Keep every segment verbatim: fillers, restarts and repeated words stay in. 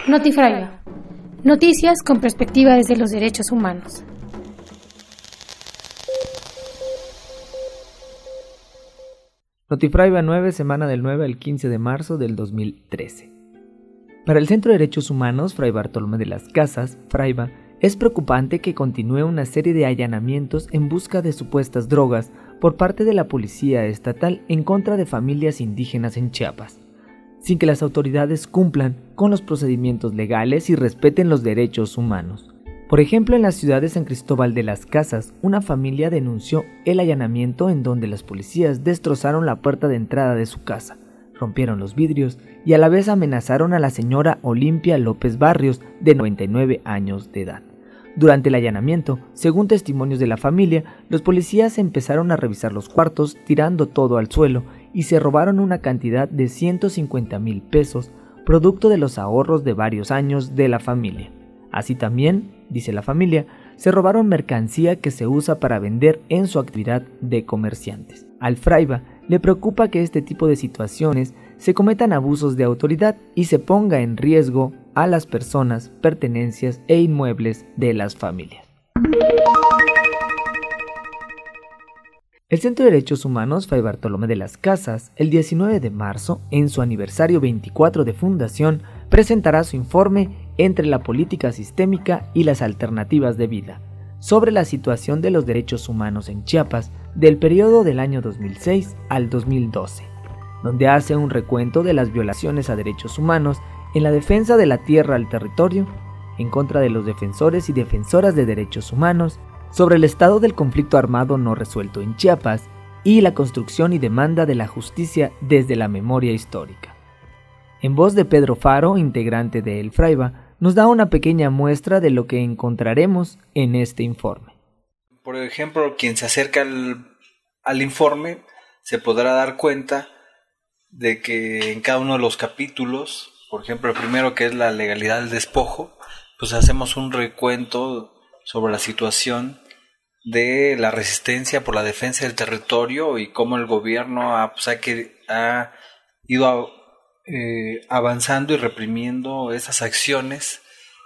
Notifraiva. Noticias con perspectiva desde los derechos humanos. Notifraiva nueve, semana del nueve al quince de marzo del dos mil trece. Para el Centro de Derechos Humanos Fray Bartolomé de las Casas, Fraiva, es preocupante que continúe una serie de allanamientos en busca de supuestas drogas por parte de la Policía Estatal en contra de familias indígenas en Chiapas, sin que las autoridades cumplan con los procedimientos legales y respeten los derechos humanos. Por ejemplo, en la ciudad de San Cristóbal de las Casas, una familia denunció el allanamiento en donde las policías destrozaron la puerta de entrada de su casa, rompieron los vidrios y a la vez amenazaron a la señora Olimpia López Barrios, de noventa y nueve años de edad. Durante el allanamiento, según testimonios de la familia, los policías empezaron a revisar los cuartos, tirando todo al suelo, y se robaron una cantidad de ciento cincuenta mil pesos, producto de los ahorros de varios años de la familia. Así también, dice la familia, se robaron mercancía que se usa para vender en su actividad de comerciantes. Al Fraiva le preocupa que este tipo de situaciones se cometan abusos de autoridad y se ponga en riesgo a las personas, pertenencias e inmuebles de las familias. El Centro de Derechos Humanos Fray Bartolomé de las Casas, el diecinueve de marzo, en su aniversario veinticuatro de fundación, presentará su informe Entre la política sistémica y las alternativas de vida, sobre la situación de los derechos humanos en Chiapas del periodo del año dos mil seis al dos mil doce, donde hace un recuento de las violaciones a derechos humanos en la defensa de la tierra al territorio, en contra de los defensores y defensoras de derechos humanos, sobre el estado del conflicto armado no resuelto en Chiapas y la construcción y demanda de la justicia desde la memoria histórica. En voz de Pedro Faro, integrante de El Fraiva, nos da una pequeña muestra de lo que encontraremos en este informe. Por ejemplo, quien se acerca al, al informe se podrá dar cuenta de que en cada uno de los capítulos, por ejemplo, el primero, que es la legalidad del despojo, pues hacemos un recuento sobre la situación de la resistencia por la defensa del territorio y cómo el gobierno ha, pues, ha, que, ha ido a, eh, avanzando y reprimiendo esas acciones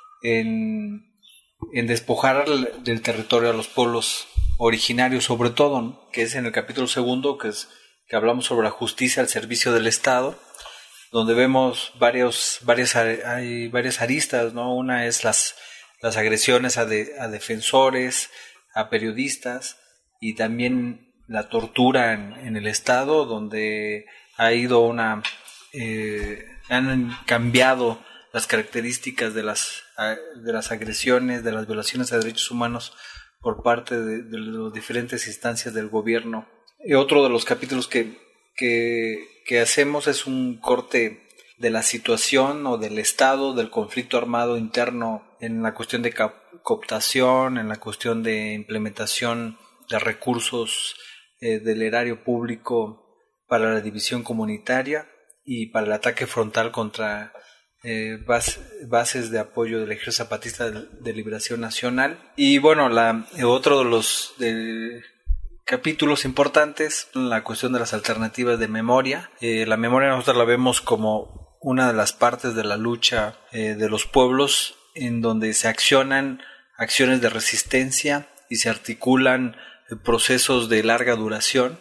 en, en despojar del territorio a los pueblos originarios, sobre todo, ¿no? Que es en el capítulo segundo, que es que hablamos sobre la justicia al servicio del Estado, donde vemos varios, varias, hay varias aristas, ¿no? Una es las, las agresiones a, de, a defensores, a periodistas, y también la tortura en, en el Estado, donde ha ido una, eh, han cambiado las características de las, de las agresiones, de las violaciones a derechos humanos por parte de, de las diferentes instancias del gobierno. Y otro de los capítulos que, que, que hacemos es un corte de la situación o del estado del conflicto armado interno en la cuestión de cooptación, en la cuestión de implementación de recursos eh, del erario público para la división comunitaria y para el ataque frontal contra eh, base, bases de apoyo del Ejército Zapatista de, de Liberación Nacional. Y bueno, la, otro de los de, capítulos importantes, la cuestión de las alternativas de memoria. Eh, la memoria nosotros la vemos como una de las partes de la lucha eh, de los pueblos, en donde se accionan acciones de resistencia y se articulan eh, procesos de larga duración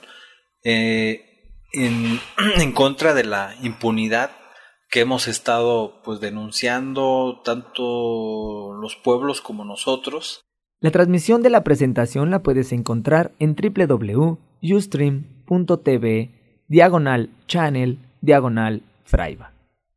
eh, en, en contra de la impunidad que hemos estado pues denunciando tanto los pueblos como nosotros. La transmisión de la presentación la puedes encontrar en doble u doble u doble u punto ustream punto t v diagonal channel diagonal Fraiva.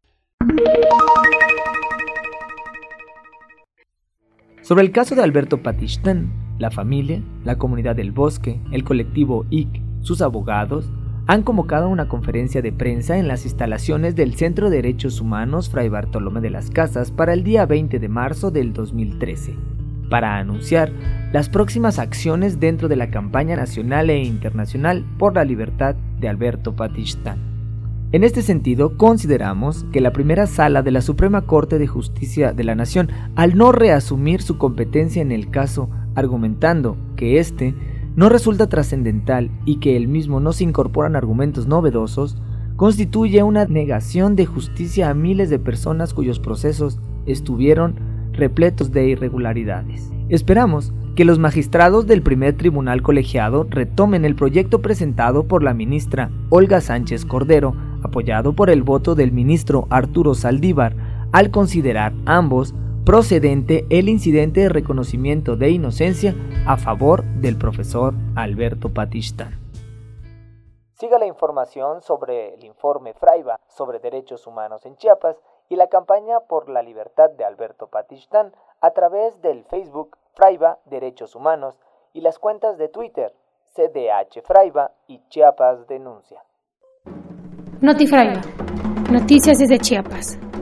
Sobre el caso de Alberto Patistán, la familia, la comunidad del bosque, el colectivo I C, sus abogados, han convocado una conferencia de prensa en las instalaciones del Centro de Derechos Humanos Fray Bartolomé de las Casas para el día veinte de marzo del dos mil trece, para anunciar las próximas acciones dentro de la campaña nacional e internacional por la libertad de Alberto Patistán. En este sentido, consideramos que la primera sala de la Suprema Corte de Justicia de la Nación, al no reasumir su competencia en el caso, argumentando que este no resulta trascendental y que el mismo no se incorporan argumentos novedosos, constituye una negación de justicia a miles de personas cuyos procesos estuvieron repletos de irregularidades. Esperamos que los magistrados del primer tribunal colegiado retomen el proyecto presentado por la ministra Olga Sánchez Cordero, apoyado por el voto del ministro Arturo Saldívar, al considerar ambos procedente el incidente de reconocimiento de inocencia a favor del profesor Alberto Patistán. Siga la información sobre el informe Fraiba sobre derechos humanos en Chiapas y la campaña por la libertad de Alberto Patistán a través del Facebook Fraiba Derechos Humanos y las cuentas de Twitter C D H Fraiba y Chiapas Denuncia. Noti Fraiba, noticias desde Chiapas.